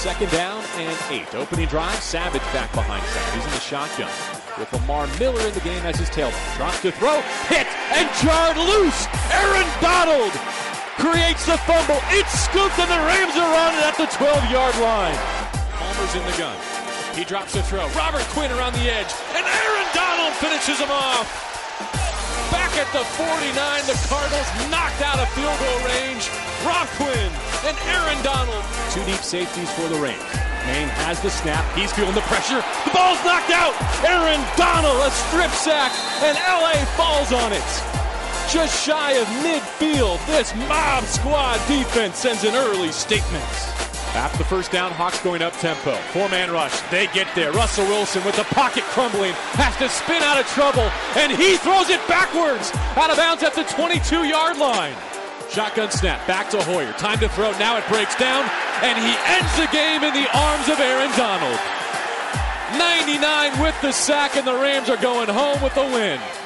Second down and 8. Opening drive, Savage back behind center. He's in the shotgun with Lamar Miller in the game as his tailback. Drops to throw, hit, and jarred loose. Aaron Donald creates the fumble. It's scooped, and the Rams are on it at the 12-yard line. Palmer's in the gun. He drops the throw. Robert Quinn around the edge, and Aaron Donald finishes him off. Back at the 49, the Cardinals knocked out of field goal range. Rob Quinn and Aaron Donald. Two deep safeties for the Rams. Maine has the snap. He's feeling the pressure. The ball's knocked out. Aaron Donald, a strip sack, and LA falls on it. Just shy of midfield, this mob squad defense sends an early statement. After the first down, Hawks going up tempo. Four-man rush. They get there. Russell Wilson with the pocket crumbling. Has to spin out of trouble. And he throws it backwards. Out of bounds at the 22-yard line. Shotgun snap. Back to Hoyer. Time to throw. Now it breaks down. And he ends the game in the arms of Aaron Donald. 99 with the sack, and the Rams are going home with the win.